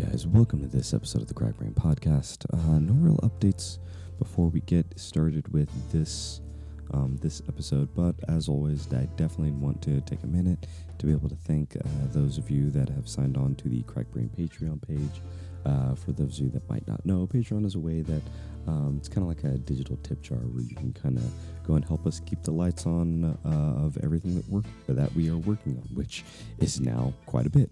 guys, welcome to this episode of the Crack Brain Podcast. No real updates before we get started with this episode, but as always, I definitely want to take a minute to be able to thank those of you that have signed on to the Crack Brain Patreon page. For those of you that might not know, Patreon is a way that it's kind of like a digital tip jar where you can kind of go and help us keep the lights on of everything that we are working on, which is now quite a bit.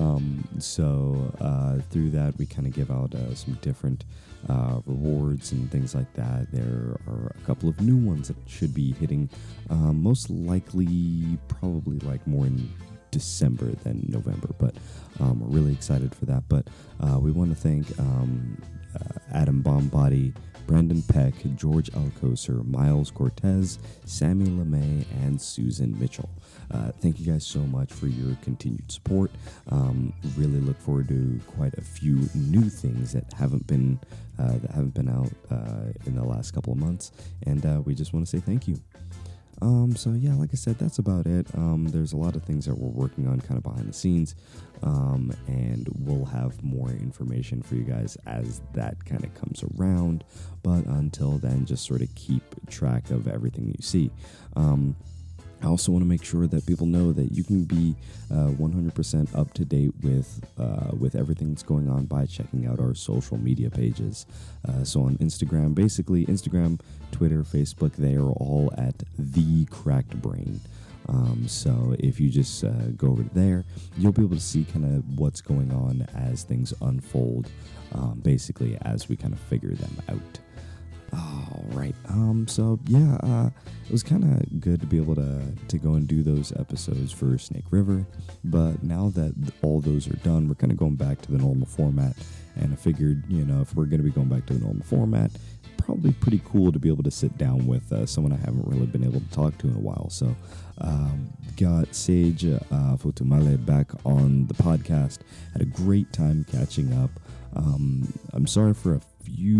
So through that, we kind of give out some different rewards and things like that. There are a couple of new ones that should be hitting, most likely probably like more in December than November, but we're really excited for that. But we want to thank Adam Bombody, Brandon Peck, George Alcocer, Miles Cortez, Sammy LeMay, and Susan Mitchell. Thank you guys so much for your continued support. Really look forward to quite a few new things that haven't been out in the last couple of months, and we just want to say thank you. So yeah, like I said, that's about it. There's a lot of things that we're working on kind of behind the scenes, and we'll have more information for you guys as that kind of comes around. But until then, just sort of keep track of everything that you see. I also want to make sure that people know that you can be 100% up to date with everything that's going on by checking out our social media pages. So on Instagram, Twitter, Facebook, they are all at The Cracked Brain. So if you just go over there, you'll be able to see kind of what's going on as things unfold, basically as we kind of figure them out. All right. So yeah, it was kind of good to be able to go and do those episodes for Snake River. But now that all those are done, we're kind of going back to the normal format. And I figured, if we're going to be going back to the normal format, probably pretty cool to be able to sit down with someone I haven't really been able to talk to in a while. So got Sage Fotumale back on the podcast. Had a great time catching up. I'm sorry for a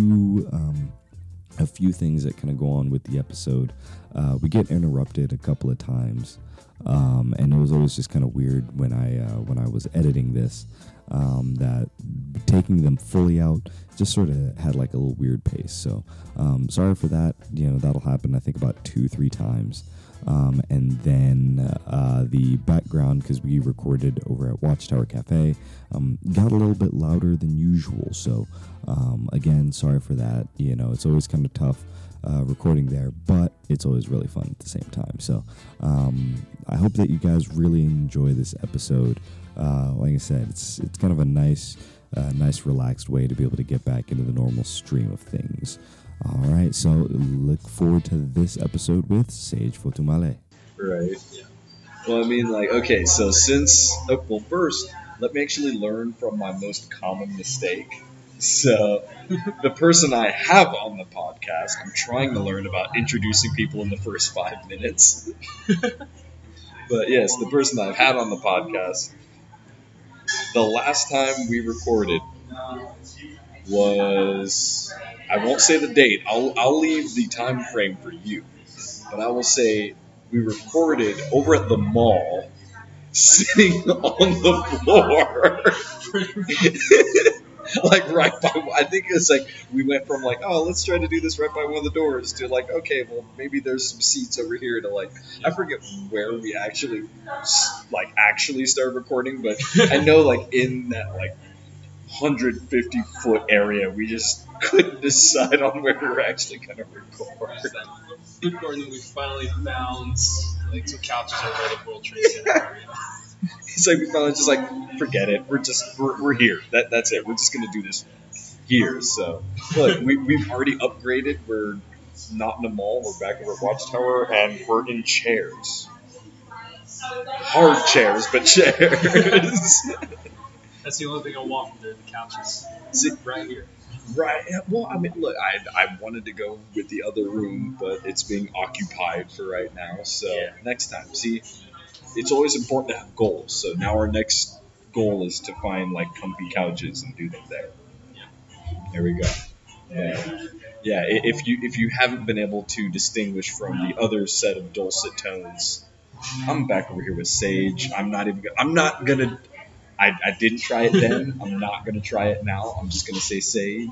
few things that kind of go on with the episode. We get interrupted a couple of times, and it was always just kind of weird when I was editing this, that taking them fully out just sort of had like a little weird pace. So sorry for that. That'll happen I think about 2-3 times. And then the background, because we recorded over at Watchtower Cafe, got a little bit louder than usual. So again, sorry for that. It's always kind of tough recording there, but it's always really fun at the same time. So I hope that you guys really enjoy this episode. Like I said, it's kind of a nice relaxed way to be able to get back into the normal stream of things. All right, so look forward to this episode with Sage Fotumale. Right. Yeah. Well, okay, so first, let me actually learn from my most common mistake. So, the person I have on the podcast, I'm trying to learn about introducing people in the first 5 minutes. But yes, the person I've had on the podcast, the last time we recorded was, I won't say the date, I'll leave the time frame for you, but I will say we recorded over at the mall, sitting on the floor. Like right by, I think it's like we went from like, oh, let's try to do this right by one of the doors to like, okay, well maybe there's some seats over here to like, I forget where we actually started recording, but I know like in that like 150-foot area, we just couldn't decide on where we were actually going to record. Recording, we finally found like some couches over the World Trade Center. It's like we finally just like, forget it. We're here. That's it. We're just gonna do this here. So look, we've already upgraded. We're not in a mall. We're back over at Watchtower, and we're in chairs. Hard chairs, but chairs. That's the only thing I want from there. The couches. Right here. Right. Well, look, I wanted to go with the other room, but it's being occupied for right now. So Next time, see. It's always important to have goals. So now our next goal is to find like comfy couches and do them there. There we go. Yeah. If you haven't been able to distinguish from the other set of dulcet tones, I'm back over here with Sage. I'm not gonna I didn't try it then. I'm not gonna try it now. I'm just gonna say Sage.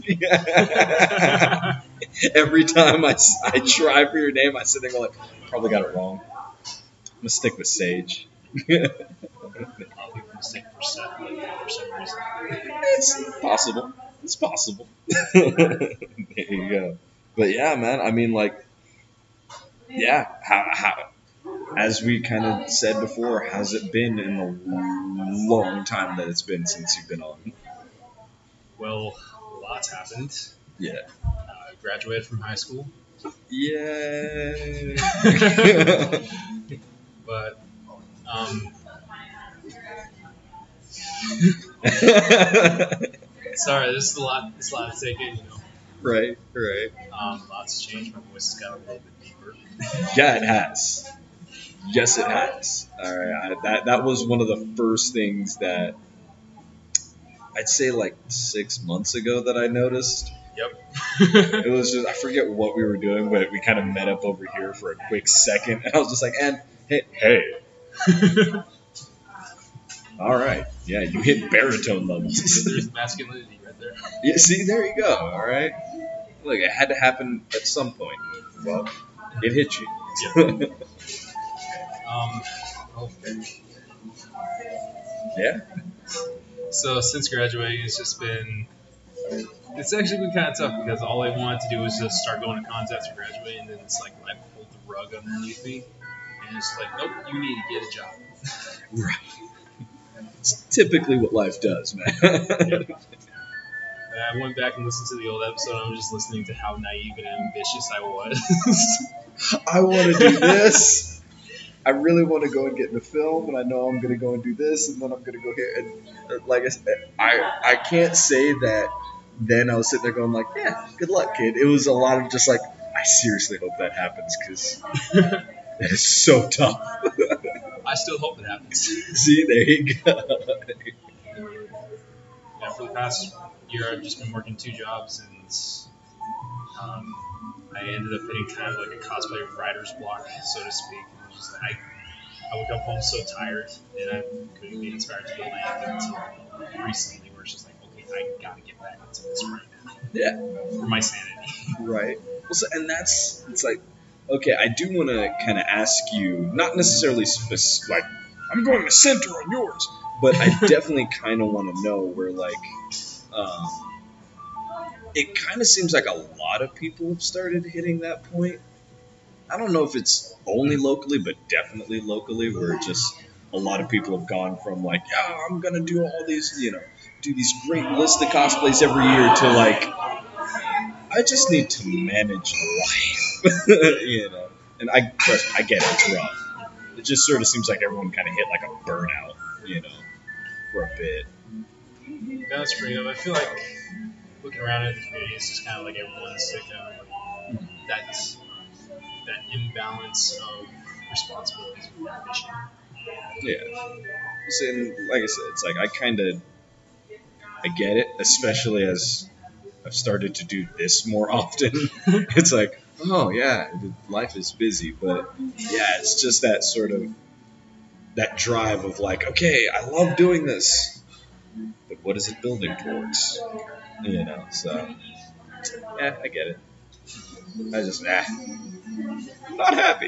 Every time I try for your name, I sit there and go like, probably got it wrong. I'm gonna stick with Sage. I'll be mistake for Seth for some reason. It's possible. It's possible. There you go. But yeah, man. I mean, like, yeah. How as we kind of said before, how's it been in the long time that it's been since you've been on? Well, lots happened. Yeah. I graduated from high school, Yay. but sorry, this is a lot. It's a lot to take in, Right. Lots changed. My voice has got a little bit deeper. Yeah, it has. Yes, it has. All right. That was one of the first things that I'd say like 6 months ago that I noticed. Yep. It was just, I forget what we were doing, but we kind of met up over here for a quick second, and I was just like, and hey. All right. Yeah, you hit baritone levels. There's masculinity right there. Yeah, see, there you go. All right. Look, it had to happen at some point. Well, it hit you. Yeah. Okay. Yeah. So since graduating, it's actually been kind of tough because all I wanted to do was just start going to contests for graduating, and then it's like life pulled the rug underneath me, and it's like, nope, you need to get a job. Right. It's typically what life does, man. I went back and listened to the old episode, and I was just listening to how naive and ambitious I was. I want to do this. I really want to go and get into film, and I know I'm going to go and do this, and then I'm going to go here. And like I said, I can't say that then I was sitting there going like, yeah, good luck, kid. It was a lot of just like, I seriously hope that happens because that is so tough. I still hope it happens. See, there you go. Yeah, for the past year, I've just been working 2 jobs, and I ended up hitting kind of like a cosplay writer's block, so to speak. It was just like I would come home so tired, and I couldn't be inspired to go anything until recently, where it's just like, okay, I gotta get back into this right now. Yeah. For my sanity. Right. Well, so, and it's like, okay, I do want to kind of ask you, not necessarily like, I'm going to center on yours, but I definitely kind of want to know where, like, it kind of seems like a lot of people have started hitting that point. I don't know if it's only locally, but definitely locally, where just a lot of people have gone from like, yeah, I'm going to do all these, do these great list of cosplays every year to like, I just need to manage life, And I get it, it's rough. It just sort of seems like everyone kind of hit like a burnout, for a bit. Yeah, that's pretty good. I feel like looking around at the community, it's just kind of like everyone's like that imbalance of responsibilities with ambition. Yeah. So, and like I said, it's like I get it, especially as I've started to do this more often. It's like, oh yeah, life is busy, but yeah, it's just that sort of that drive of like, okay, I love doing this, but what is it building towards? So yeah, I get it. I just not happy.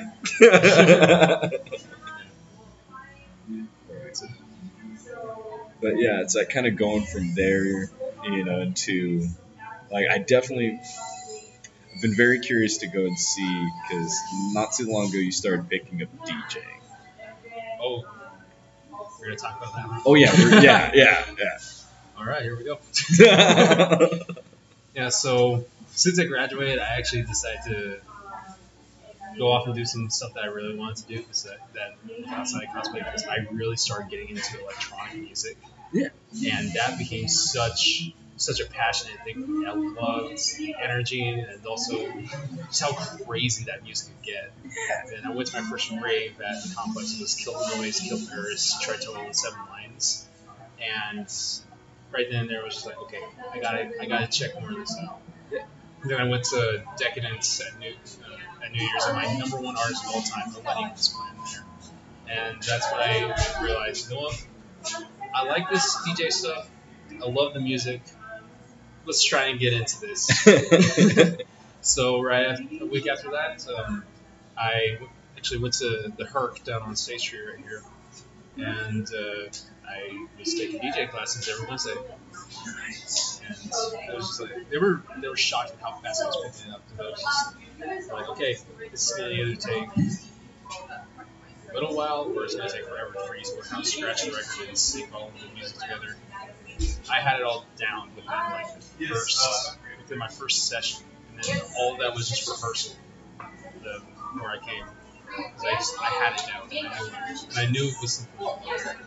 But yeah, it's like kind of going from there, into like I definitely have been very curious to go and see because not too long ago you started picking up DJing. Oh, we're gonna talk about that. Oh yeah, yeah. All right, here we go. Yeah, so since I graduated, I actually decided to go off and do some stuff that I really wanted to do, because that outside cosplay, because I really started getting into electronic music. Yeah. And that became such a passionate thing for me. I loved the energy and also just how crazy that music could get. Yeah. And I went to my first rave at the complex. It was Kill the Noise, Kill Paris, Tritone, and Seven Lions. And right then and there, was just like, okay, I gotta check more of this out. Yeah. And then I went to Decadence at New Year's, and my number one artist of all time, Millennium, was playing there. And that's when I realized, you know what? I like this DJ stuff. I love the music. Let's try and get into this. So a week after that, I actually went to the Herc down on State Street right here, and I was taking DJ classes every Wednesday. And it was just like they were shocked at how fast I was picking it up. Because I was just like, okay, this is gonna either take a little while or it's gonna take forever to freeze. We're kind of scratching the record and sync all of the music together. I had it all down within my first session, and then all of that was just rehearsal. Before I came, because I had it down, and I knew it was something.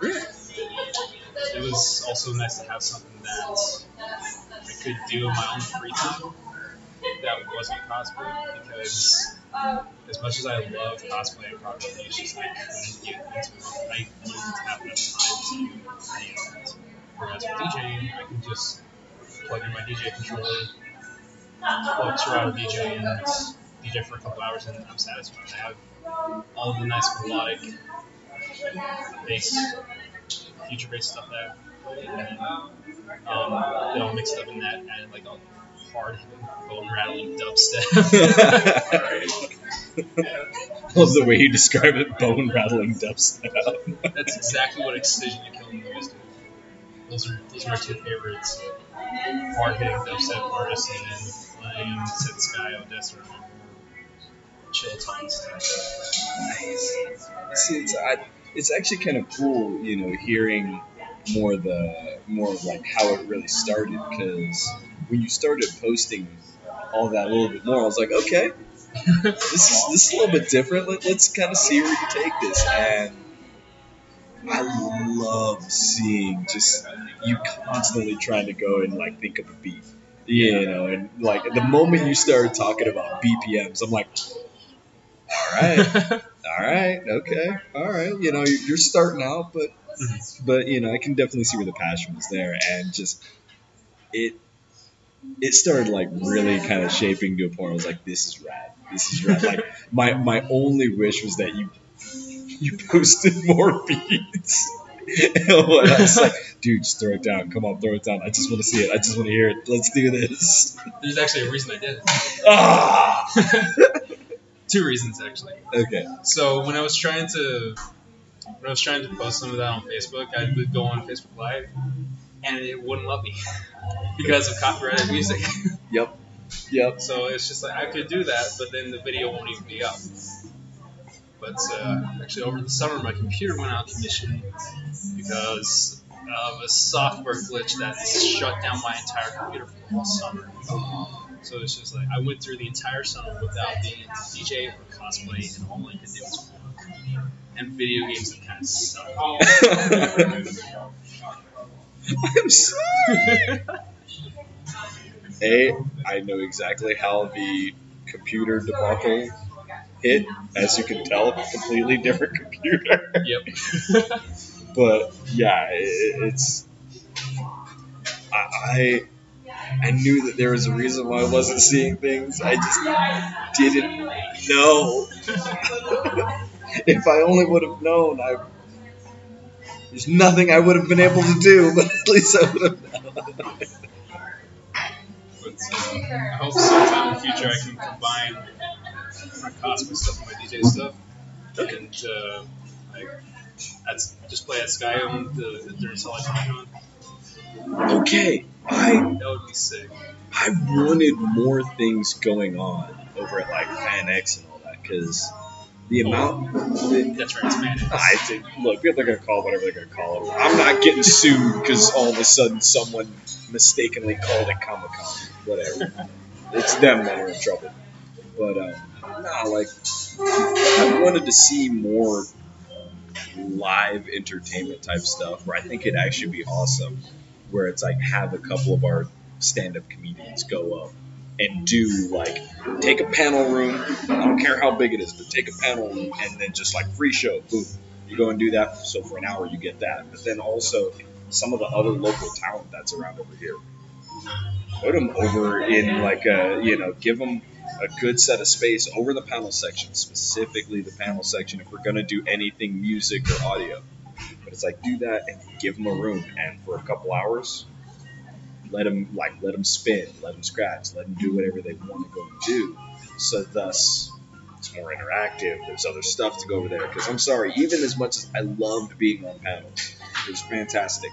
It was also nice to have something that I could do in my own free time that wasn't cosplay, because as much as I love cosplay and cosplay, it's just I couldn't get into it. I didn't have enough time to do any of it. Whereas with DJing, I can just plug in my DJ controller, plug Serato DJ, and DJ for a couple hours, and I'm satisfied. I have all the nice melodic bass, future bass stuff that I play, and they all mixed up in that, and like a hard hitting, bone rattling dubstep. I love the way you describe it, bone rattling dubstep. That's exactly what Excision and Killing Noise do. Those are my two favorites. Hard hitting dubstep artists, and then playing Set Sky, Odessa, chill tones. Nice. See, it's actually kind of cool, hearing more of like how it really started, because when you started posting all that a little bit more, I was like, okay, this is a little bit different. Let's kind of see where you take this, and I love seeing just you constantly trying to go and like think of a beat, and like the moment you started talking about BPMs, I'm like, all right, okay, all right, you're starting out, but I can definitely see where the passion was there, and just it started like really kind of shaping to a point where I was like, this is rad. Like my only wish was that you posted more beats. And I was like, dude, just throw it down. Come on, throw it down. I just want to see it. I just want to hear it. Let's do this. There's actually a reason I did it. Ah! 2 reasons actually. Okay. So when I was trying to post some of that on Facebook, I would go on Facebook Live, and it wouldn't let me because of copyrighted music. Yep. So it's just like I could do that, but then the video won't even be up. But actually, over the summer, my computer went out of commission because of a software glitch that shut down my entire computer for the whole summer. So it's just like I went through the entire summer without being able to DJ or cosplay, and all I could do was work. And video games that kind of suck. I'm sorry. I know exactly how the computer debacle hit. As you can tell, a completely different computer. Yep. But yeah, it's. I knew that there was a reason why I wasn't seeing things. I just didn't know. If I only would have known, there's nothing I would have been able to do, but at least I would have known. But I hope sometime in the future I can combine my cosplay stuff with my DJ stuff, and just play at Skyone during Solid Con. Okay, that would be sick. I wanted more things going on over at like Fan X and all that, because the amount. That's right, it's Fan X. Look, they're gonna call it whatever they're gonna call it. I'm not getting sued because all of a sudden someone mistakenly called it Comic-Con. Whatever. It's them that are in trouble. But I wanted to see more live entertainment type stuff where I think it'd actually be awesome, where it's like have a couple of our stand-up comedians go up and do like take a panel room, I don't care how big it is, but take a panel room and then just like free show, boom, you go and do that, so for an hour you get that. But then also some of the other local talent that's around over here, put them over in like give them a good set of space over the panel section, specifically the panel section if we're going to do anything music or audio. But But it's like, do that and give them a room, and for a couple hours, let them spin, let them scratch, let them do whatever they want to go and do. So thus, it's more interactive. There's other stuff to go over there. Because I'm sorry, even as much as I loved being on panels, it was fantastic.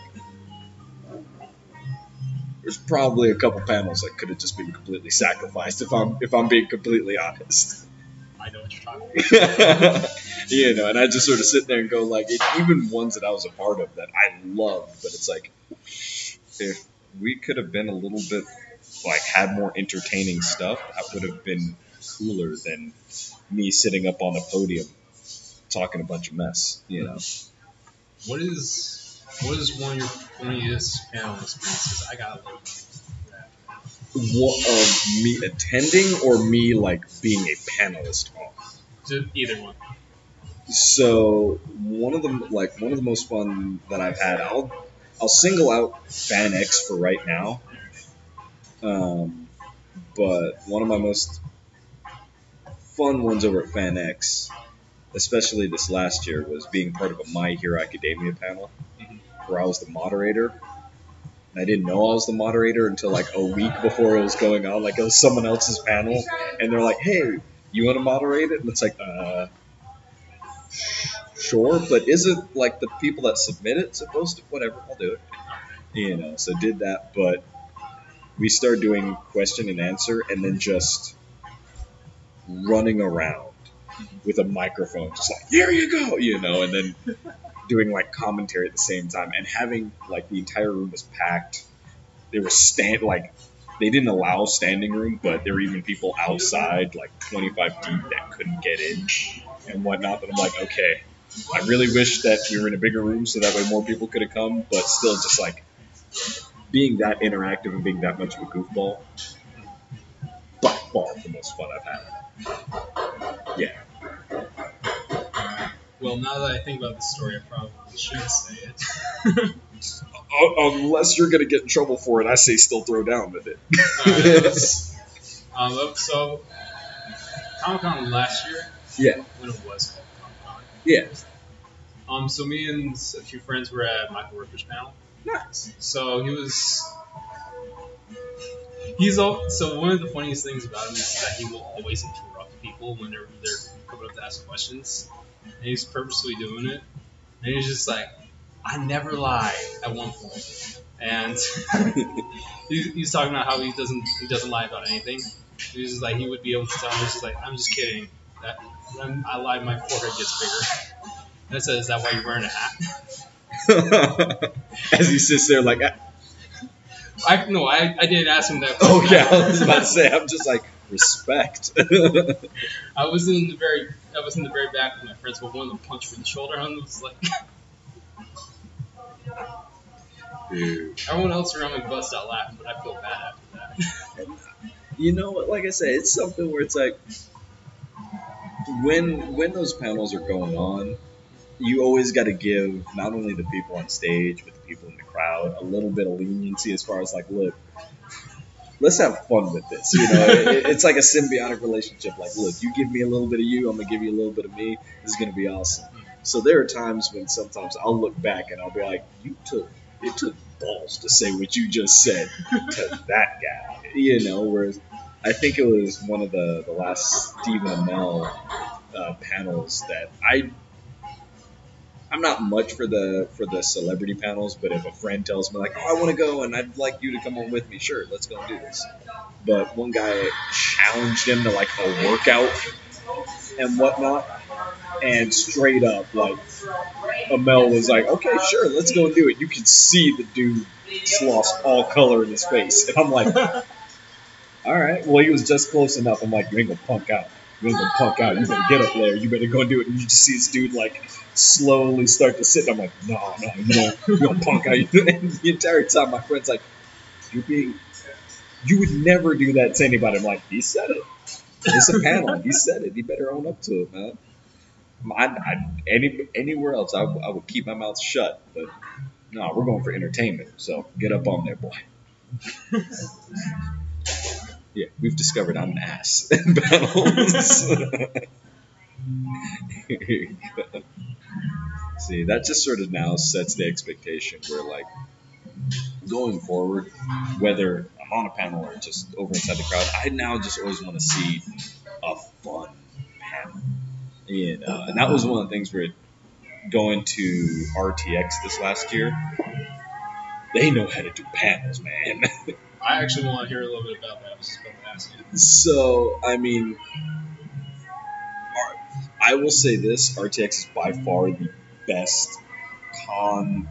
There's probably a couple panels that could have just been completely sacrificed if I'm being completely honest. I know what you're talking about. You know, and I just sort of sit there and go like, even ones that I was a part of that I loved, but it's like, if we could have been a little bit like had more entertaining stuff, that would have been cooler than me sitting up on a podium talking a bunch of mess. You know. What is one of your funniest panel experiences? I gotta look that. What, of me attending or me like being a panelist on? Just either one. So one of the most fun that I've had, I'll single out Fan X for right now. But one of my most fun ones over at Fan X, especially this last year, was being part of a My Hero Academia panel where I was the moderator. And I didn't know I was the moderator until like a week before it was going on. Like it was someone else's panel, and they're like, "Hey, you want to moderate it?" And it's like, sure, but isn't like the people that submit it supposed to? Whatever, I'll do it. You know, so did that, but we started doing question and answer, and then just running around with a microphone, just like, here you go, you know, and then doing like commentary at the same time, and having like the entire room was packed. There was they didn't allow standing room, but there were even people outside, like 25 deep, that couldn't get in and whatnot. But I'm like, okay, I really wish that we were in a bigger room so that way more people could have come, but still just like being that interactive and being that much of a goofball, by far the most fun I've had. Yeah. Well, now that I think about the story, I probably should say it. Unless you're going to get in trouble for it, I say still throw down with it. So, Comic-Con last year? Yeah. When it was called Comic-Con. Yeah. So me and a few friends were at Michael Rooker's panel. Nice. So so one of the funniest things about him is that he will always interrupt people when they're coming up to ask questions. And he's purposely doing it. And he's just like, I never lie at one point. And he's talking about how he doesn't lie about anything. He's just like, he would be able to tell me, he's just like, I'm just kidding. That when I lie, my forehead gets bigger. And I said, is that why you're wearing a hat? As he sits there like, I didn't ask him that. Oh yeah, I was about to say, I'm just like, respect. I was in the very back with my friends, but one of them punched me in the shoulder, and I was like, Dude. Everyone else around me bust out laughing, but I feel bad after that. You know what? Like I said, it's something where it's like, when those panels are going on, you always got to give not only the people on stage, but the people in the crowd a little bit of leniency as far as like, look, let's have fun with this. You know, it's like a symbiotic relationship. Like, look, you give me a little bit of you, I'm gonna give you a little bit of me. This is gonna be awesome. So there are times when sometimes I'll look back and I'll be like, it took balls to say what you just said to that guy. You know, whereas I think it was one of the last Stephen Amell panels that I'm not much for the celebrity panels, but if a friend tells me like, oh, I want to go and I'd like you to come on with me, sure, let's go and do this. But one guy challenged him to like a workout and whatnot, and straight up like Amell was like, okay, sure, let's go and do it. You can see the dude just lost all color in his face, and I'm like, all right, well, he was just close enough. I'm like, you ain't gonna punk out. You ain't gonna punk out. You better get up there. You better go and do it. And you just see this dude like slowly start to sit. And I'm like, no, you don't punk out. And the entire time, my friend's like, you would never do that to anybody. I'm like, he said it. It's a panel. He said it. He better own up to it, man. Anywhere else, I would keep my mouth shut. But no, we're going for entertainment. So get up on there, boy. Yeah, we've discovered I'm an ass in battles. See, that just sort of now sets the expectation where, like, going forward, whether I'm on a panel or just over inside the crowd, I now just always want to see a fun panel. And that was one of the things where going to RTX this last year, they know how to do panels, man. I actually want to hear a little bit about that. I was just about to ask you. So, I mean, I will say this: RTX is by far the best con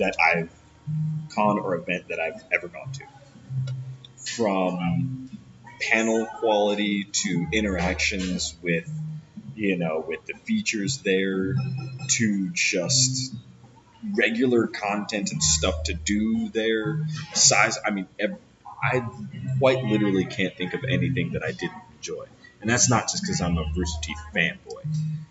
or event that I've ever gone to. From panel quality to interactions with, with the features there, to just regular content and stuff to do there. Size, I mean, I quite literally can't think of anything that I didn't enjoy. And that's not just because I'm a Rooster Teeth fanboy.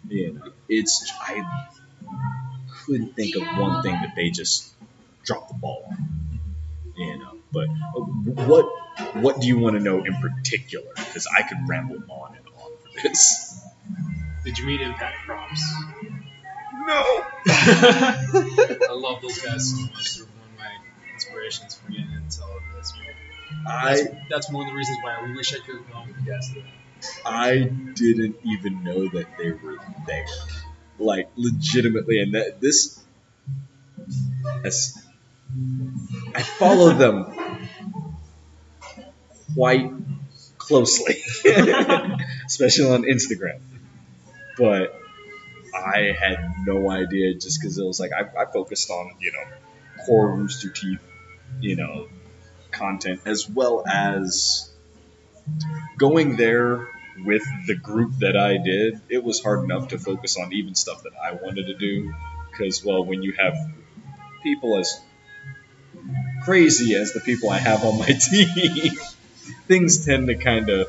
I couldn't think of one thing that they just dropped the ball on. But what do you want to know in particular? Because I could ramble on and on for this. Did you meet Impact Props? No. I love those guys so much. They're one of my inspirations for getting into all of this. That's one of the reasons why I wish I could have gone with you guys today. I didn't even know that they were there. Like, legitimately. And I follow them quite closely, especially on Instagram. But I had no idea, just because it was like I focused on core Rooster Teeth content, as well as going there with the group that I did. It was hard enough to focus on even stuff that I wanted to do, because, well, when you have people as crazy as the people I have on my team, things tend to kind of,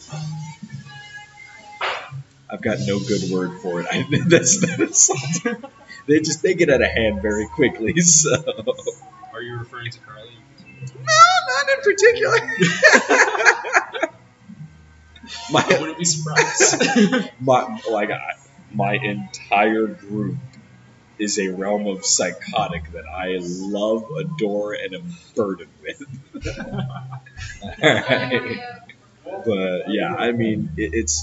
I've got no good word for it. That's they get out of hand very quickly. So, are you referring to Carly? No, not in particular. I wouldn't be surprised. My entire group is a realm of psychotic that I love, adore, and am burdened with. Alright. But yeah, I mean,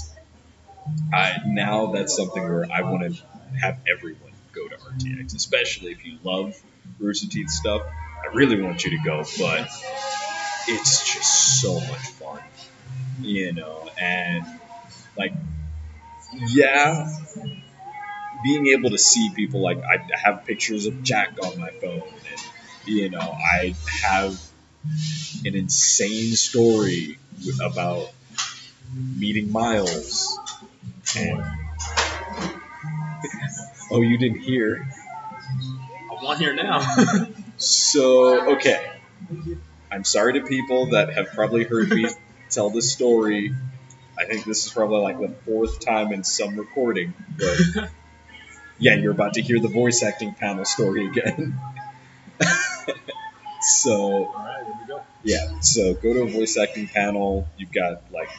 now that's something where I want to have everyone go to RTX, especially if you love Rooster Teeth stuff. I really want you to go, but it's just so much fun, and like, yeah, being able to see people, like, I have pictures of Jack on my phone, and I have an insane story about meeting Miles. And oh, you didn't hear? I want to hear now. So, okay. I'm sorry to people that have probably heard me tell this story. I think this is probably like the 4th time in some recording. But yeah, you're about to hear the voice acting panel story again. So, all right, here we go. Yeah, so go to a voice acting panel. You've got, like,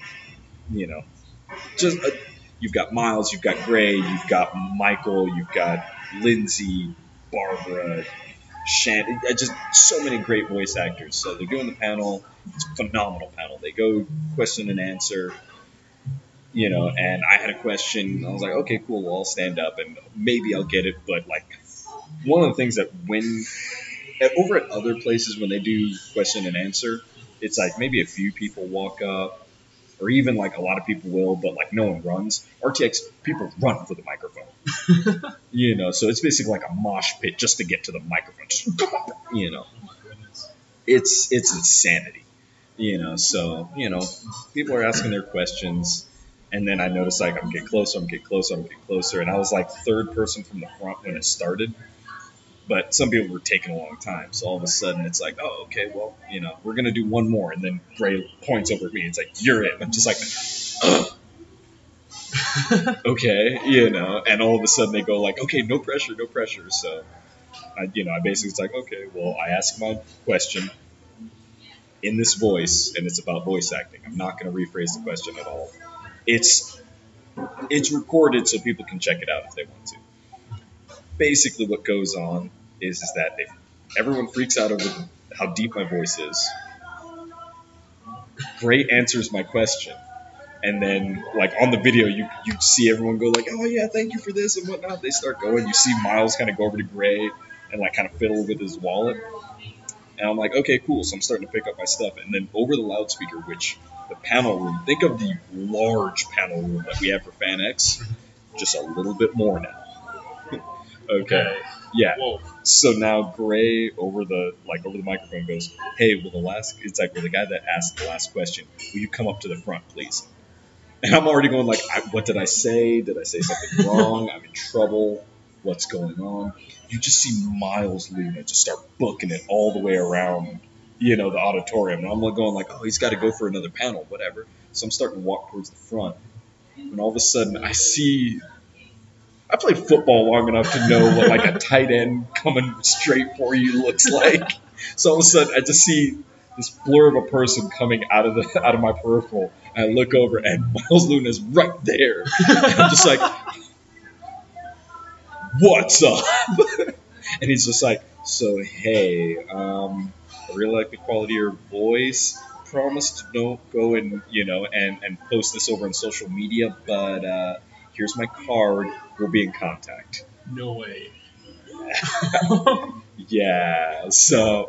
you've got Miles, you've got Gray, you've got Michael, you've got Lindsay, Barbara, Shannon, just so many great voice actors. So they're doing the panel. It's a phenomenal panel. They go question and answer, and I had a question. I was like, okay, cool, well, I'll stand up and maybe I'll get it. But, like, one of the things that over at other places when they do question and answer, it's like maybe a few people walk up, or even, like, a lot of people will, but, like, no one runs. RTX, people run for the microphone. So it's basically like a mosh pit just to get to the microphone. Oh my goodness. It's insanity. So, people are asking their questions, and then I noticed, like, I'm getting closer, and I was, like, 3rd person from the front when it started. But some people were taking a long time, so all of a sudden it's like, oh, okay, well, we're going to do one more. And then Gray points over at me and it's like, you're it. I'm just like, okay, and all of a sudden they go like, okay, no pressure. So, I basically, it's like, okay, well, I ask my question in this voice, and it's about voice acting. I'm not going to rephrase the question at all. It's recorded so people can check it out if they want to. basically what goes on is that everyone freaks out over how deep my voice is. Gray answers my question. And then, like, on the video, you see everyone go like, oh, yeah, thank you for this and whatnot. They start going. You see Miles kind of go over to Gray and, like, kind of fiddle with his wallet. And I'm like, okay, cool. So I'm starting to pick up my stuff. And then over the loudspeaker, which the panel room, think of the large panel room that we have for FanX, just a little bit more now. Okay. Yeah. Whoa. So now Gray over the microphone goes, hey, well, the guy that asked the last question, will you come up to the front, please? And I'm already going like, what did I say? Did I say something wrong? I'm in trouble. What's going on? You just see Miles Luna just start booking it all the way around, the auditorium. And I'm going like, oh, he's got to go for another panel, whatever. So I'm starting to walk towards the front. And all of a sudden, I played football long enough to know what like a tight end coming straight for you looks like. So all of a sudden, I just see this blur of a person coming out of my peripheral. And I look over, and Miles Luna's right there. And I'm just like, what's up? And he's just like, so hey, I really like the quality of your voice. Promise to go and and post this over on social media, but here's my card. We'll be in contact. No way. Yeah. So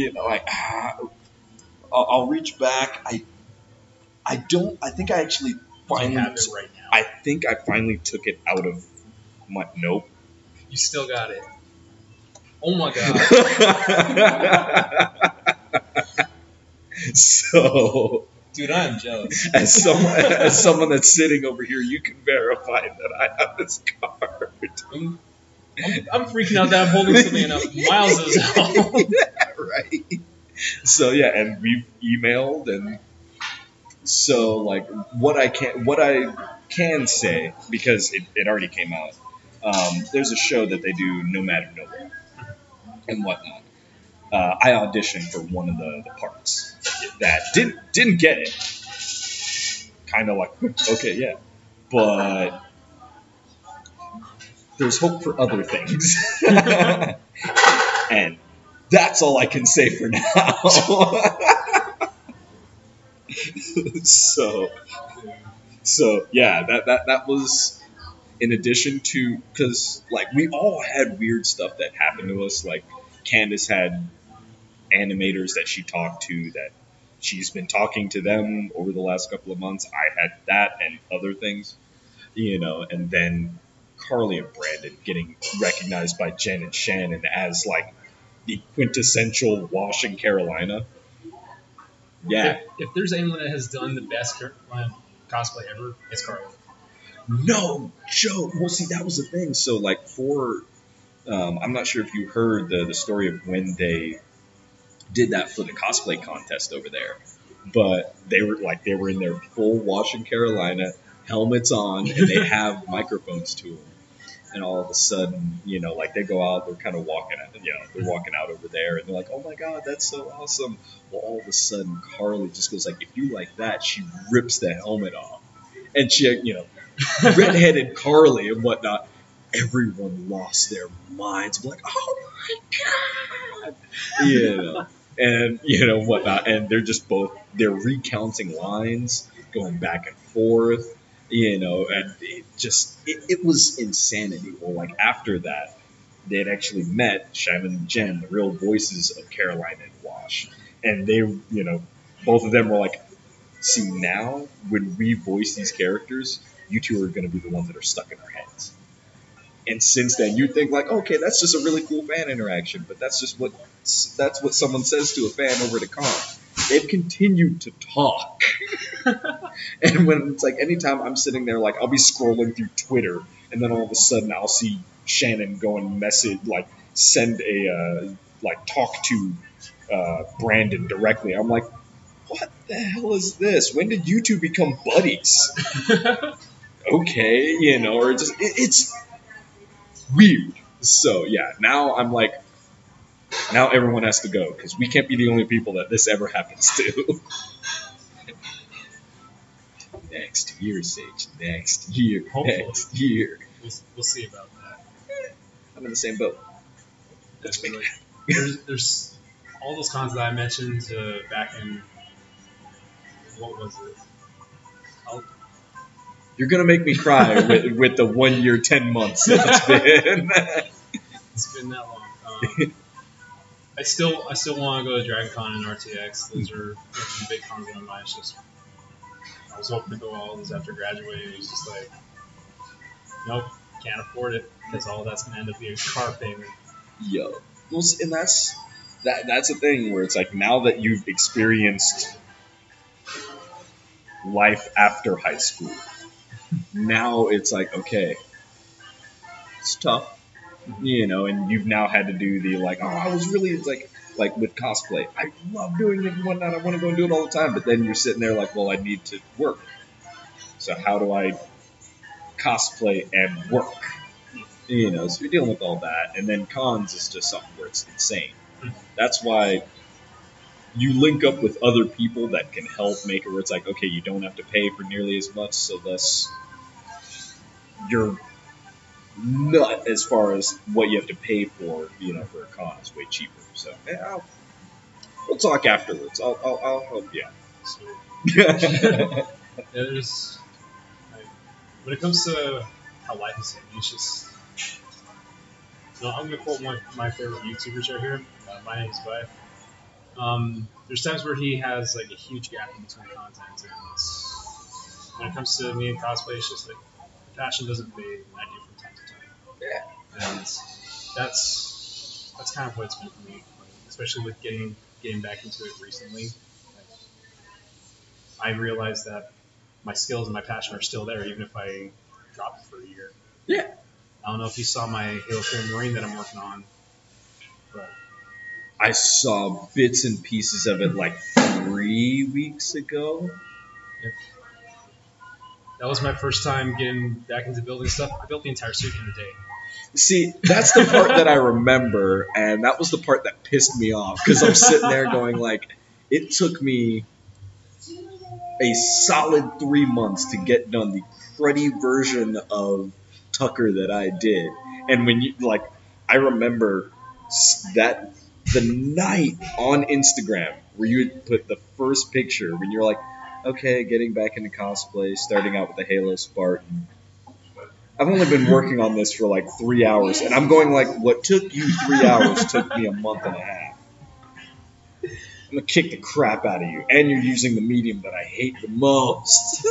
I'll reach back. I think I actually finally have it right now. I think I finally took it out of my nope. You still got it. Oh my god. So, dude, I'm jealous. As someone that's sitting over here, you can verify that I have this card. I'm freaking out that I'm holding something and Miles is out. Right. So yeah, and we've emailed, and so like what I can say, because it already came out. There's a show that they do, No Matter Nowhere and whatnot. I auditioned for one of the parts that didn't get it. Kind of like, okay, yeah, but there's hope for other things, and that's all I can say for now. So yeah, that was in addition to, because like we all had weird stuff that happened to us. Like Candace had animators that she talked to that she's been talking to them over the last couple of months. I had that and other things, and then Carly and Brandon getting recognized by Jen and Shannon as like the quintessential Wash in Carolina. Yeah. If there's anyone that has done the best cosplay ever, it's Carly. No joke. Well, see, that was the thing. So, like, I'm not sure if you heard the story of when they did that for the cosplay contest over there, but they were in their full Wash in Carolina, helmets on, and they have microphones to them. And all of a sudden, like they go out, they're kind of walking out, they're walking out over there, and they're like, oh my God, that's so awesome. Well, all of a sudden, Carly just goes like, if you like that, she rips the helmet off. And she, redheaded Carly and whatnot, everyone lost their minds. Like, oh my God. And, whatnot. And they're recounting lines, going back and forth. And it was insanity. Well, like after that, they had actually met Shannon and Jen, the real voices of Carolina and Wash. And they, both of them were like, see, now when we voice these characters, you two are going to be the ones that are stuck in our heads. And since then, you think like, okay, that's just a really cool fan interaction, but that's what someone says to a fan over the con. They've continued to talk. And when it's like, anytime I'm sitting there, like I'll be scrolling through Twitter, and then all of a sudden I'll see Shannon go and send a talk to Brandon directly. I'm like, what the hell is this? When did you two become buddies? Okay, or just it's weird. So yeah, now I'm like, now everyone has to go because we can't be the only people that this ever happens to. Next year, Sage. Next year. Hopefully. Next year. We'll see about that. I'm in the same boat. Let's make it happen. There's all those cons that I mentioned back in, what was it? You're gonna make me cry with the 1 year, 10 months that it's been. It's been that long. I still want to go to Dragon Con and RTX. Those are some big cons in my mind. It's just, I was hoping to go all those after graduating. It was just like, nope, can't afford it because all that's going to end up being car payment. Yo, well, and that's the thing where it's like, now that you've experienced life after high school, now it's like, okay, it's tough. You know, and you've now had to do the like, oh, I was really like with cosplay. I love doing it and whatnot. I want to go and do it all the time. But then you're sitting there like, well, I need to work. So how do I cosplay and work? You know, so you're dealing with all that. And then cons is just something where it's insane. That's why you link up with other people that can help make it where it's like, okay, you don't have to pay for nearly as much, so thus you're nut as far as what you have to pay for, you know, for a con is way cheaper. So yeah, we'll talk afterwards. I'll help you out. So, there's when it comes to how life is, it's just. No, I'm gonna quote my favorite YouTubers right here. My name is Vi. There's times where he has like a huge gap in between content, and it's, when it comes to me and cosplay, it's just like the passion doesn't fade, and I do from time to time. Yeah. And that's kind of what it's been for me, especially with getting back into it recently. I realized that my skills and my passion are still there, even if I drop it for a year. Yeah. I don't know if you saw my Halo 3 Marine that I'm working on, but I saw bits and pieces of it like 3 weeks ago. That was my first time getting back into building stuff. I built the entire suit in a day. See, that's the part that I remember, and that was the part that pissed me off, because I'm sitting there going like, it took me a solid 3 months to get done the cruddy version of Tucker that I did. And when you, like, I remember that the night on Instagram where you would put the first picture when you're like, okay, getting back into cosplay, starting out with the Halo Spartan. I've only been working on this for like 3 hours, and I'm going like, what took you 3 hours took me a month and a half. I'm gonna kick the crap out of you, and you're using the medium that I hate the most.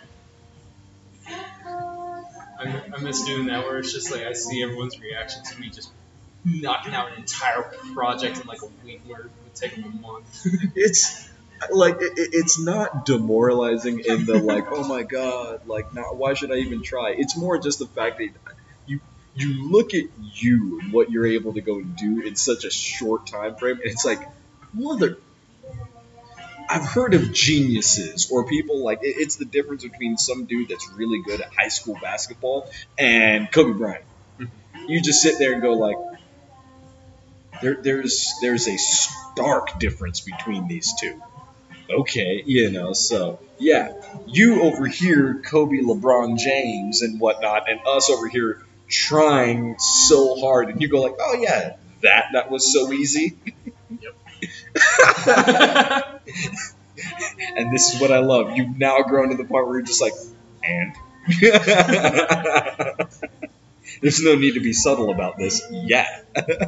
I miss doing that, where it's just like I see everyone's reaction to me just knocking out an entire project in like a week, where it would take them a month. It's like it's not demoralizing in the like, oh my god, like now why should I even try? It's more just the fact that you look at you and what you're able to go and do in such a short time frame, and it's like, mother. I've heard of geniuses or people like it's the difference between some dude that's really good at high school basketball and Kobe Bryant. You just sit there and go like, there's a stark difference between these two. Okay, you know, so yeah, you over here, Kobe, LeBron James, and whatnot, and us over here trying so hard, and you go like, oh yeah, that was so easy. Yep. And this is what I love. You've now grown to the point where you're just like, and there's no need to be subtle about this yet.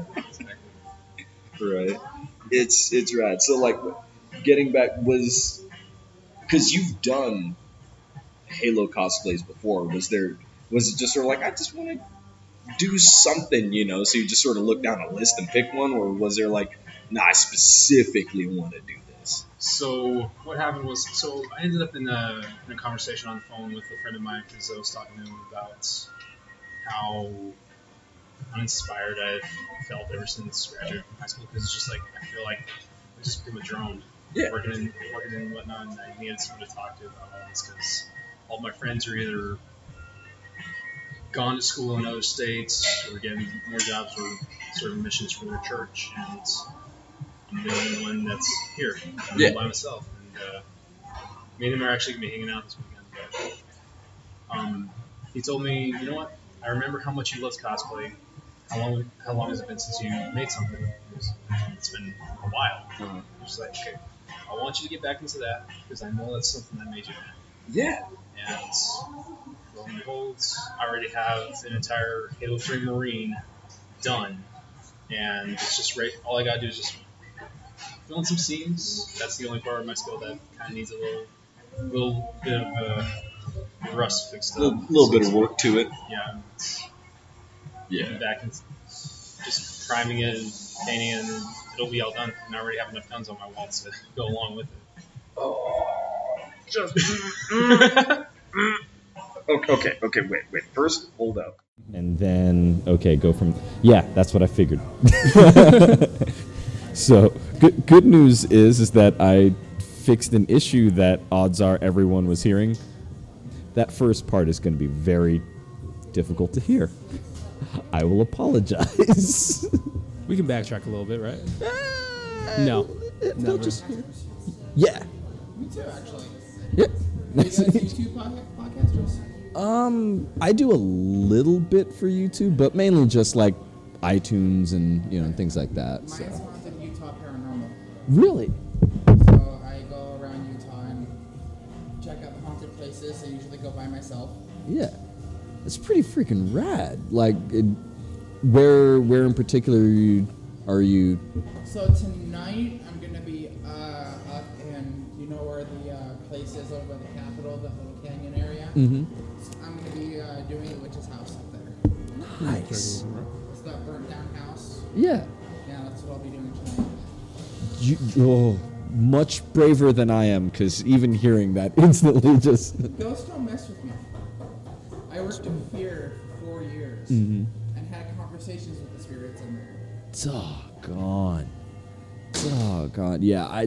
Right. It's rad. So like, getting back was because you've done Halo cosplays before. Was it just sort of like, I just want to do something, you know? So you just sort of look down a list and pick one, or was there like, nah, I specifically want to do this? So what happened was, I ended up in a conversation on the phone with a friend of mine, because I was talking to him about how uninspired I've felt ever since graduating from high school, because it's just like, I feel like I just pretty much droned. Yeah. Working and whatnot, and I needed someone to talk to about all this, because all my friends are either gone to school in other states or getting more jobs or serving missions for their church, and I'm the only one that's here. I'm by myself. And me and him are actually going to be hanging out this weekend. But he told me, you know what? I remember how much you loved cosplay. how long has it been since you made something? It's been a while. Uh-huh. Just like, okay, I want you to get back into that because I know that's something that made you mad. Yeah. And lo and behold, I already have an entire Halo 3 Marine done. And it's just right. All I gotta do is just fill in some seams. That's the only part of my skill that kind of needs a little bit of rust fixed up. A little bit of work to it. Yeah. Yeah. Getting back and just priming it and painting it, and it'll be all done. And I already have enough guns on my wall to go along with it. Oh. Just. Okay, wait. First, hold up. And then, okay, go from... Yeah, that's what I figured. So, good news is that I fixed an issue that odds are everyone was hearing. That first part is going to be very difficult to hear. I will apologize. We can backtrack a little bit, right? No. No, just... Yeah. Me too, actually. Yeah. You guys YouTube podcasters? I do a little bit for YouTube, but mainly just like iTunes and things like that. Mine's So. Haunted Utah Paranormal. Really? So I go around Utah and check out the haunted places. I usually go by myself. Yeah, it's pretty freaking rad. Like, where in particular are you? So tonight I'm gonna be up in where the place is over by the Capitol, that little canyon area. Mm-hmm. I'm gonna be doing the witch's house up there. Nice. It's that burnt down house. Yeah. Yeah, that's what I'll be doing tonight. Much braver than I am, because even hearing that instantly just. Ghosts don't mess with me. I worked in fear for 4 years Mm-hmm. and had conversations with the spirits in there. Doggone. Yeah,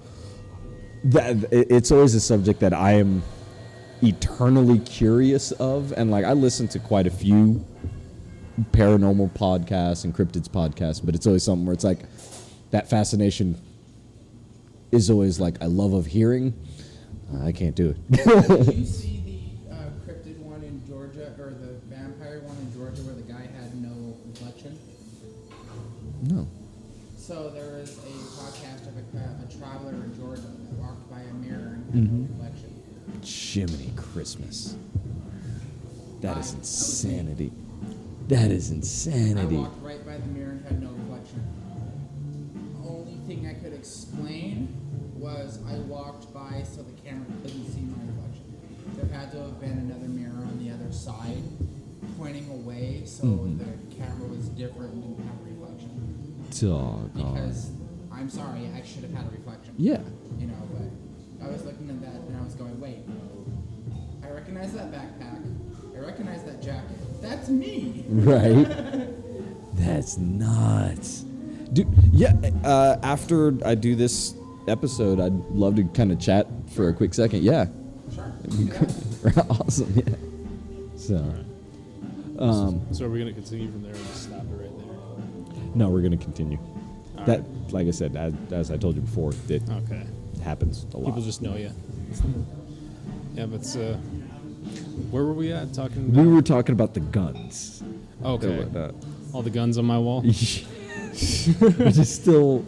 it's always a subject that I am eternally curious of, and like I listen to quite a few paranormal podcasts and cryptids podcasts, but it's always something where it's like that fascination is always like I love of hearing. I can't do it. Did you see the cryptid one in Georgia, or the vampire one in Georgia, where the guy had no reflection? No. So there was a podcast of a traveler in Georgia that walked by a mirror and had no reflection. Jiminy Christmas. That is I was insanity. That is I insanity. walked right by the mirror and had no reflection. The only thing I could explain was I walked by so the camera couldn't see my reflection. There had to have been another mirror on the other side pointing away, so the camera was different and didn't have a reflection. Doggone. Because I'm sorry, I should have had a reflection. Yeah. But I was looking at that and I was going, wait, I recognize that backpack. I recognize that jacket. That's me. Right? That's nuts. Dude, yeah, after I do this episode, I'd love to kind of chat for a quick second. Yeah. Sure. Awesome, yeah. So, So are we going to continue from there and just stop it right there? no, we're going to continue. All That, right. like I said, as I told you before, it Okay. happens a lot. People just know you. Yeah, but where were we at talking We about? were talking about the guns. Okay. That. All the guns on my wall? Which is still,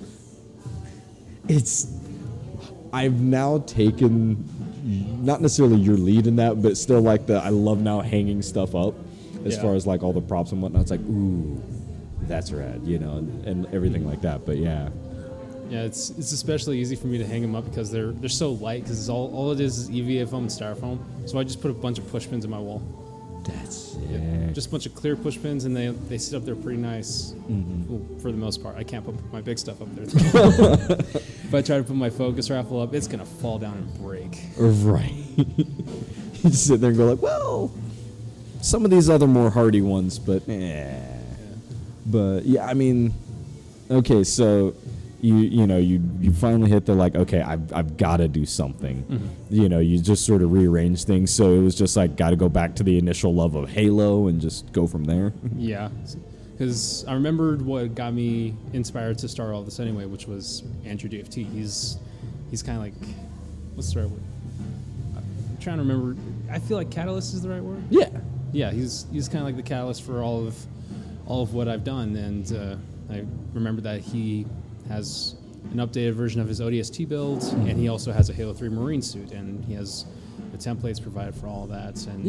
I've now taken, not necessarily your lead in that, but still like I love now hanging stuff up as Yeah. far as like all the props and whatnot. It's like, ooh, that's rad, and everything like that. But yeah. Yeah, it's especially easy for me to hang them up because they're so light because all it is EVA foam and styrofoam. So I just put a bunch of push pins in my wall. That's Just a bunch of clear push pins, and they sit up there pretty nice. Well, for the most part, I can't put my big stuff up there. If I try to put my focus raffle up, it's gonna fall down and break. Right. You just sit there and go like, well, some of these other more hardy ones, but But yeah, I mean, okay, so you finally hit the like, okay, I've got to do something. You just sort of rearrange things. So it was just like, got to go back to the initial love of Halo and just go from there. Yeah, because I remembered what got me inspired to start all this anyway, which was Andrew DFT. He's kind of like, what's the right word? I'm trying to remember. I feel like catalyst is the right word. Yeah. Yeah, he's kind of like the catalyst for all all of what I've done, and I remember that he has an updated version of his ODST build, and he also has a Halo 3 Marine suit, and he has the templates provided for all of that. And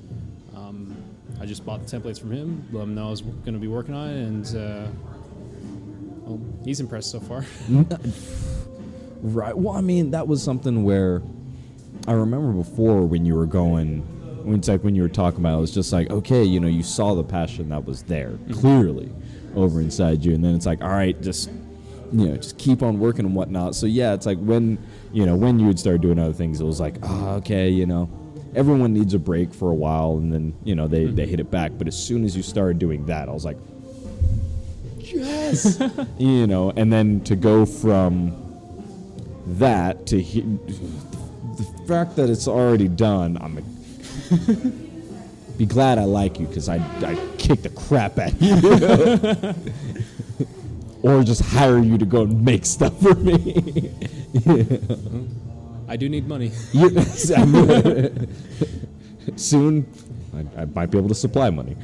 I just bought the templates from him, let him know I was going to be working on it, and well, he's impressed so far. Right. Well, I mean, that was something where I remember before when you were going, when you were talking about it, was just like, okay, you saw the passion that was there clearly over inside you, and then it's like, all right, just keep on working and whatnot. So yeah, it's like when you would start doing other things, it was like, okay, everyone needs a break for a while, and then they hit it back. But as soon as you started doing that, I was like, yes, and then to go from that to the fact that it's already done, I'm be glad I like you, because I kick the crap out of you. Or just hire you to go and make stuff for me. I do need money. Soon, I might be able to supply money.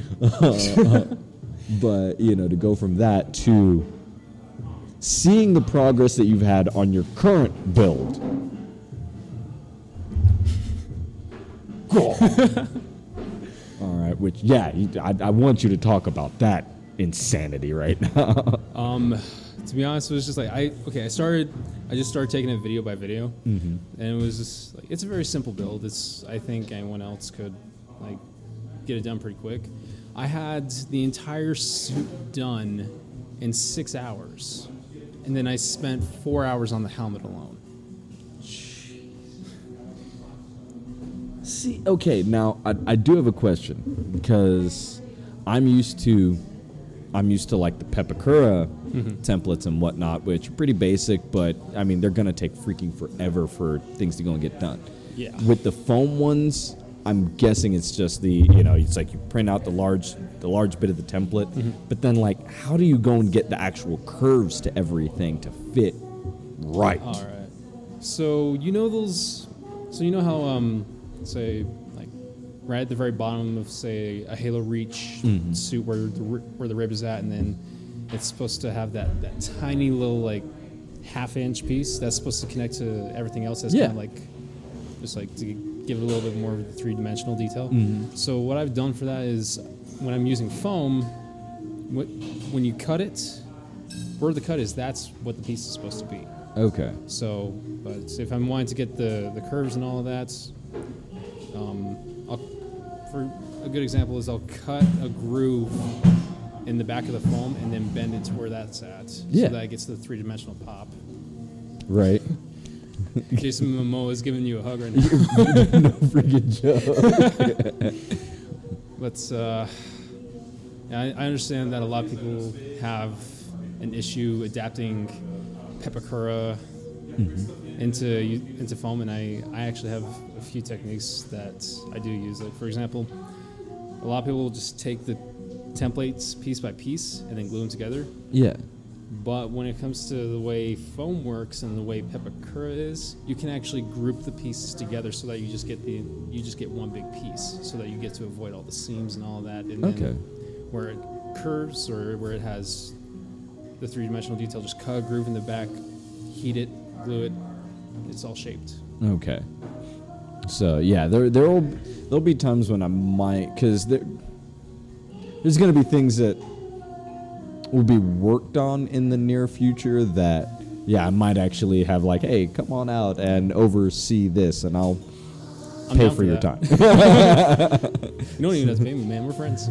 But, to go from that to seeing the progress that you've had on your current build. All right, which, I want you to talk about that insanity right now. To be honest, it was just like I just started taking it video by video, and it was just like, it's a very simple build. I think anyone else could like get it done pretty quick. I had the entire suit done in 6 hours, and then I spent 4 hours on the helmet alone. See, okay, now I do have a question, because I'm used to like the Pepakura templates and whatnot, which are pretty basic, but I mean, they're gonna take freaking forever for things to go and get done. Yeah. With the foam ones, I'm guessing it's just it's like you print out the large bit of the template, but then like, how do you go and get the actual curves to everything to fit right? All right. So how say like right at the very bottom of say a Halo Reach suit where the rib is at, and then it's supposed to have that tiny little like half-inch piece that's supposed to connect to everything else. That's kind of like just like to give it a little bit more of the three-dimensional detail. So what I've done for that is when I'm using foam, when you cut it, where the cut is, that's what the piece is supposed to be. Okay. So, but if I'm wanting to get the curves and all of that, for a good example is I'll cut a groove in the back of the foam and then bend it to where that's at, so that it gets the three-dimensional pop. Right. Jason Momoa is giving you a hug right now. No freaking joke. But I understand that a lot of people have an issue adapting Pepakura into foam, and I actually have a few techniques that I do use. Like, for example, a lot of people will just take the templates piece by piece and then glue them together. Yeah. But when it comes to the way foam works and the way Pepakura is, you can actually group the pieces together so that you just get one big piece, so that you get to avoid all the seams and all of that. And then where it curves or where it has the three-dimensional detail, just cut a groove in the back, heat it, glue it, it's all shaped. Okay. So yeah, there'll be times when I might, because there's going to be things that will be worked on in the near future that, I might actually have like, hey, come on out and oversee this, and I'm pay for your time. You don't even have to pay me, man. We're friends.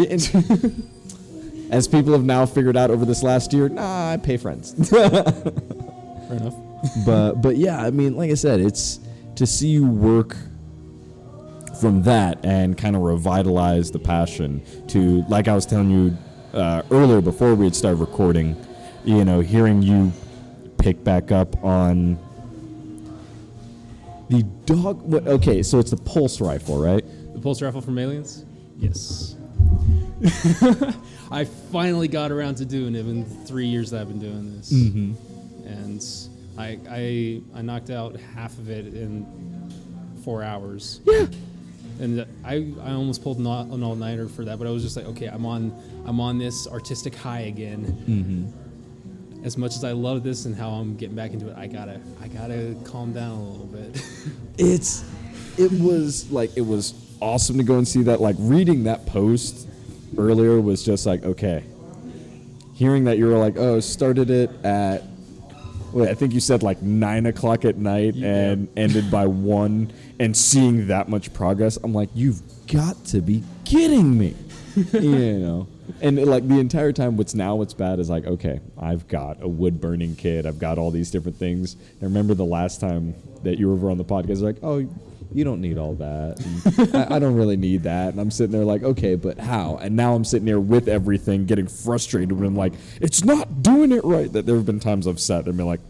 As people have now figured out over this last year, I pay friends. Fair enough. But yeah, I mean, like I said, it's to see you work from that and kind of revitalize the passion to, like I was telling you earlier before we had started recording, hearing you pick back up on the dog. Okay, so it's the pulse rifle, right? The pulse rifle from Aliens? Yes. I finally got around to doing it in 3 years that I've been doing this. And I knocked out half of it in 4 hours. Yeah. And I almost pulled an all-nighter for that, but I was just like, okay, I'm on this artistic high again. As much as I love this and how I'm getting back into it, I gotta calm down a little bit. It was awesome to go and see that. Like, reading that post earlier was just like, okay. Hearing that you were like, oh, started it at, I think you said like 9 o'clock at night and ended by 1, and seeing that much progress, I'm like, you've got to be kidding me. You know? And like the entire time, what's bad is like, okay, I've got a wood burning kit. I've got all these different things. I remember the last time that you were over on the podcast, like, oh, you don't need all that. And I don't really need that. And I'm sitting there like, okay, but how? And now I'm sitting there with everything, getting frustrated when I'm like, it's not doing it right. That there have been times I've sat there and been like,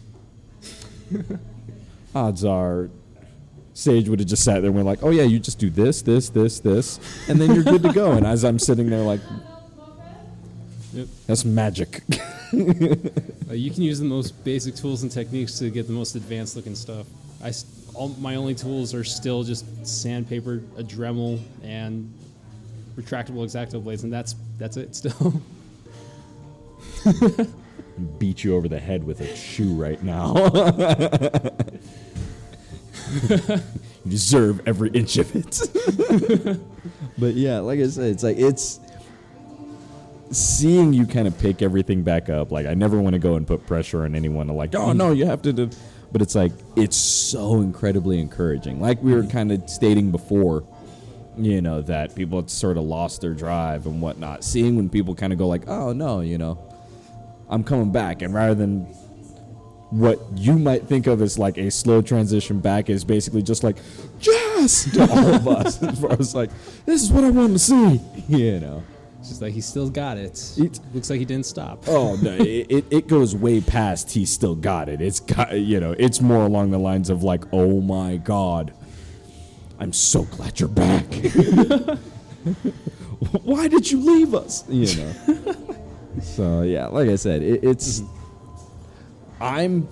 odds are Sage would have just sat there and went like, oh yeah, you just do this, this, this, this, and then you're good to go. And as I'm sitting there like, that's magic. You can use the most basic tools and techniques to get the most advanced looking stuff. All my only tools are still just sandpaper, a Dremel, and retractable X-Acto blades, and that's it still. Beat you over the head with a shoe right now. You deserve every inch of it. But yeah, like I said, it's seeing you kind of pick everything back up. Like, I never want to go and put pressure on anyone to like, oh no, you have to do. But it's like, it's so incredibly encouraging. Like we were kind of stating before, you know, that people had sort of lost their drive and whatnot. Seeing when people kind of go like, oh no, you know, I'm coming back. And rather than what you might think of as like a slow transition back, is basically just like, yes, to all of us. As far as like, this is what I want to see, you know. It's just like, he still got it. Looks like he didn't stop. Oh no, it goes way past he still got it. It's got, you know, it's more along the lines of like, oh my God, I'm so glad you're back. Why did you leave us? You know. So yeah, like I said, it's. I'm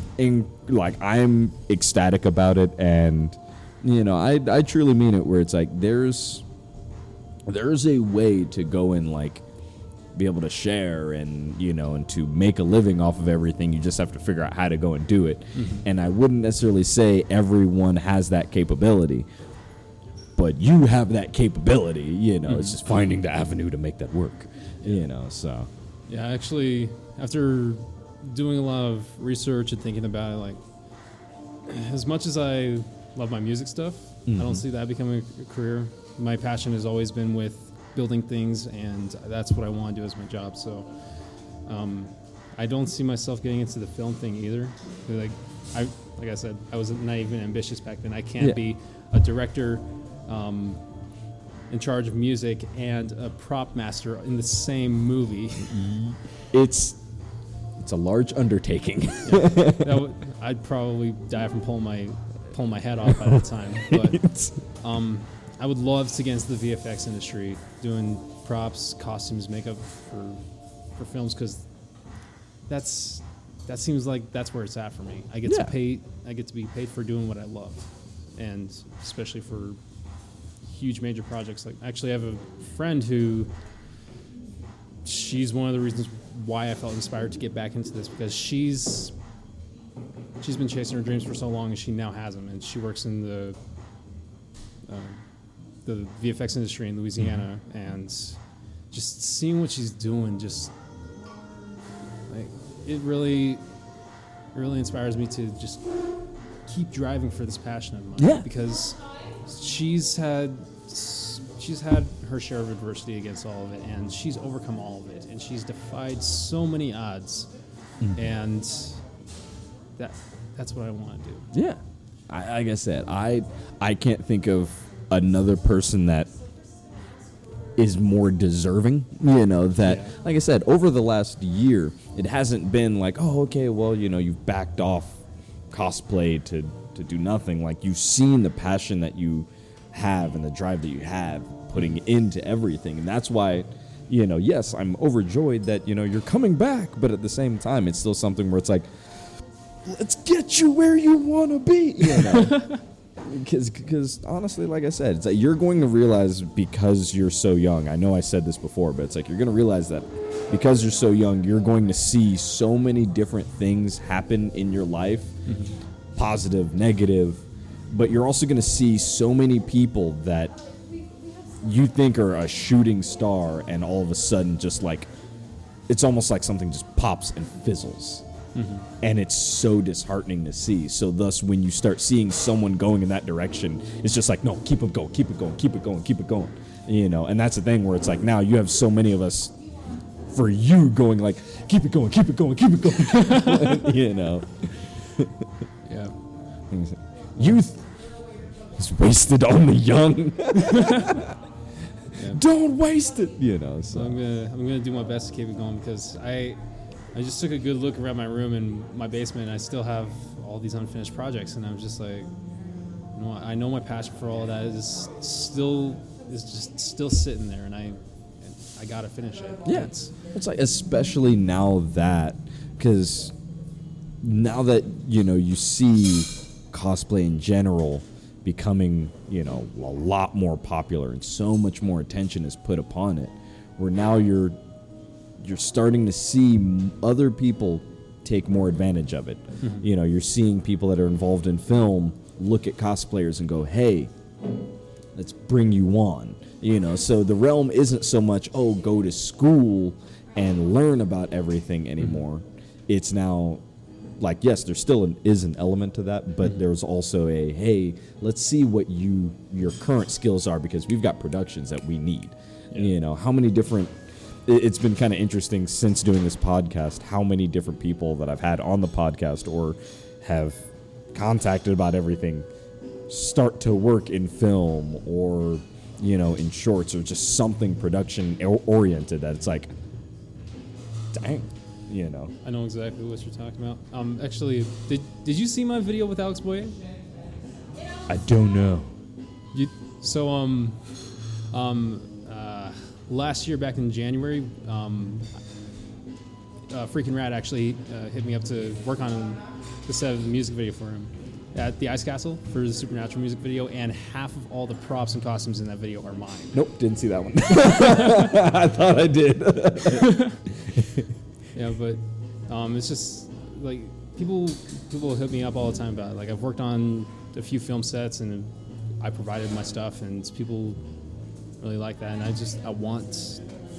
ecstatic about it, and you know, I truly mean it. Where it's like there's a way to go and like be able to share and, you know, and to make a living off of everything. You just have to figure out how to go and do it. And I wouldn't necessarily say everyone has that capability, but you have that capability. You know, it's just finding the avenue to make that work. You know, so yeah, actually, after doing a lot of research and thinking about it, like, as much as I love my music stuff, I don't see that becoming a career. My passion has always been with building things, and that's what I want to do as my job. So I don't see myself getting into the film thing either. Like I said, I was not even ambitious back then. I can't be a director in charge of music and a prop master in the same movie. It's a large undertaking. I'd probably die from pulling my head off by that time. But I would love to get into the VFX industry, doing props, costumes, makeup for films, because that seems like that's where it's at for me. I get to be paid for doing what I love, and especially for huge major projects. Like, actually, I have a friend who, she's one of the reasons why I felt inspired to get back into this, because she's been chasing her dreams for so long, and she now has them, and she works in the VFX industry in Louisiana, and just seeing what she's doing, just like, it really inspires me to just keep driving for this passion of mine, because she's had her share of adversity against all of it, and she's overcome all of it, and she's defied so many odds, and that's what I want to do. Yeah, like I said, I can't think of another person that is more deserving. You know, that, like I said, over the last year, it hasn't been like, oh, okay, well, you know, you've backed off cosplay to do nothing. Like, you've seen the passion that you have and the drive that you have putting into everything, and that's why, you know, yes, I'm overjoyed that, you know, you're coming back, but at the same time, it's still something where it's like, let's get you where you want to be, you know. Because honestly, like I said, it's like you're going to realize because you're so young. I know I said this before, but it's like you're going to realize that because you're so young, you're going to see so many different things happen in your life, positive, negative, but you're also going to see so many people that you think are a shooting star, and all of a sudden just like it's almost like something just pops and fizzles. And it's so disheartening to see. So thus, when you start seeing someone going in that direction, it's just like, no, keep it going, keep it going, keep it going, keep it going. You know, and that's the thing where it's like now you have so many of us for you going like, keep it going, keep it going, keep it going. You know. Yeah. Youth is wasted on the young. Don't waste it. You know. So I'm gonna do my best to keep it going because I just took a good look around my room in my basement. And I still have all these unfinished projects, and I'm just like, you know, I know my passion for all of that is just still sitting there, and I gotta finish it. yeah, it's like especially now that because now that you know you see cosplay in general becoming a lot more popular and so much more attention is put upon it, where now you're starting to see other people take more advantage of it. You know, you're seeing people that are involved in film look at cosplayers and go, hey, let's bring you on. You know, so the realm isn't so much, oh, go to school and learn about everything anymore. It's now like, yes, there still is an element to that, but there's also a, hey, let's see what your current skills are because we've got productions that we need. You know, how many different... It's been kind of interesting since doing this podcast, how many different people that I've had on the podcast or have contacted about everything start to work in film or, you know, in shorts or just something production oriented that it's like, dang, you know. I know exactly what you're talking about. Actually, did you see my video with Alex Boye? I don't know. Last year, back in January, Freaking Rad actually hit me up to work on the set of the music video for him at the Ice Castle for the Supernatural music video, and half of all the props and costumes in that video are mine. Nope, didn't see that one. I thought I did. Yeah, but it's just like people hit me up all the time about it. Like I've worked on a few film sets and I provided my stuff, and people really like that, and I want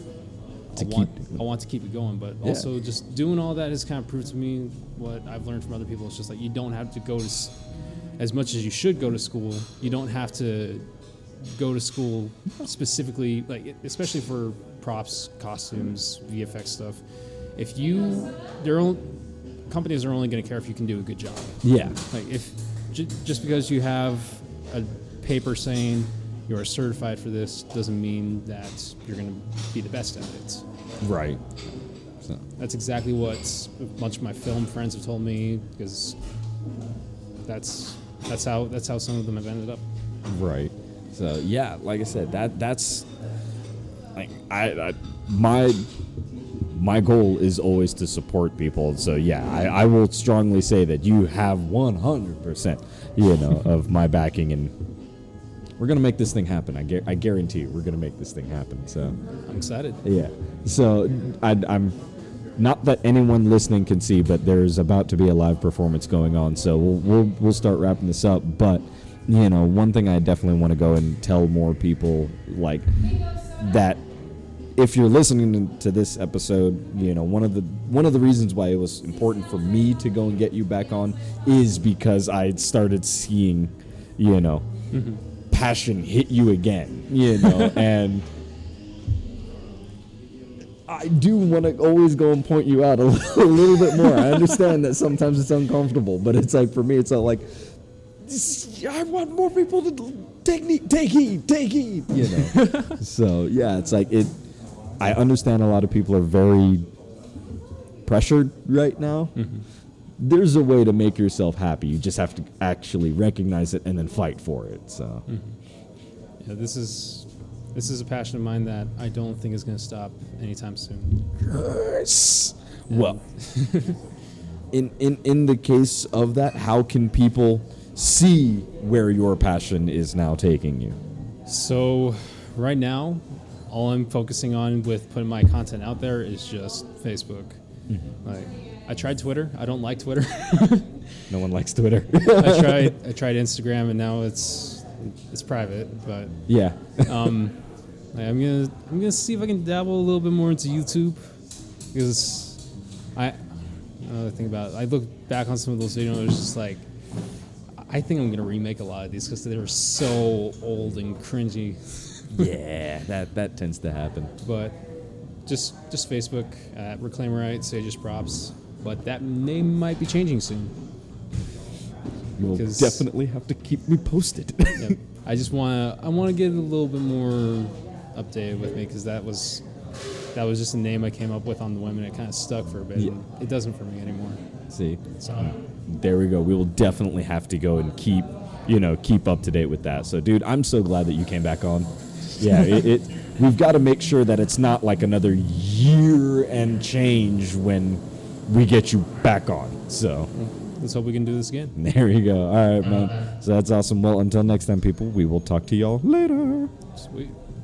to keep it going, but also just doing all that has kind of proved to me what I've learned from other people. It's just like you don't have to go to, as much as you should go to school, you don't have to go to school specifically, like especially for props, costumes, VFX stuff. Companies are only going to care if you can do a good job. Yeah. Like if just because you have a paper saying you're certified for this doesn't mean that you're going to be the best at it. Right. So. That's exactly what a bunch of my film friends have told me, because that's how some of them have ended up. Right. So yeah, like I said, that's like my goal is always to support people. So yeah, I will strongly say that you have 100%, of my backing, and we're gonna make this thing happen. I guarantee you, we're gonna make this thing happen. So I'm excited. Yeah. So I'm not that anyone listening can see, but there's about to be a live performance going on. So we'll start wrapping this up. But one thing I definitely want to go and tell more people, like that, if you're listening to this episode, one of the reasons why it was important for me to go and get you back on is because I started seeing, passion hit you again, and I do want to always go and point you out a little bit more. I understand that sometimes it's uncomfortable, but it's like, for me, it's not like, I want more people to take heed, So yeah, it's like I understand a lot of people are very pressured right now. Mm-hmm. There's a way to make yourself happy. You just have to actually recognize it and then fight for it. So, yeah, this is a passion of mine that I don't think is going to stop anytime soon. Yes. Well, in the case of that, how can people see where your passion is now taking you? So right now, all I'm focusing on with putting my content out there is just Facebook. Like, I tried Twitter. I don't like Twitter. No one likes Twitter. I tried Instagram, and now it's private. But Yeah. I'm gonna see if I can dabble a little bit more into YouTube, because another thing about it, I look back on some of those videos, it's just like, I think I'm gonna remake a lot of these because they're so old and cringy. Yeah, that tends to happen. But just Facebook at Reclaimerite, Sage's Props. But that name might be changing soon. You will Because- definitely have to keep me posted. Yep. I want to get a little bit more updated with me, because that was just a name I came up with on the whim, and it kind of stuck for a bit. Yeah. And it doesn't for me anymore. See, So there we go. We will definitely have to go and keep up to date with that. So, dude, I'm so glad that you came back on. Yeah, we've got to make sure that it's not like another year and change when we get you back on. So, let's hope we can do this again. there you go. All right, man. So that's awesome. Well, until next time, people, we will talk to y'all later. Sweet.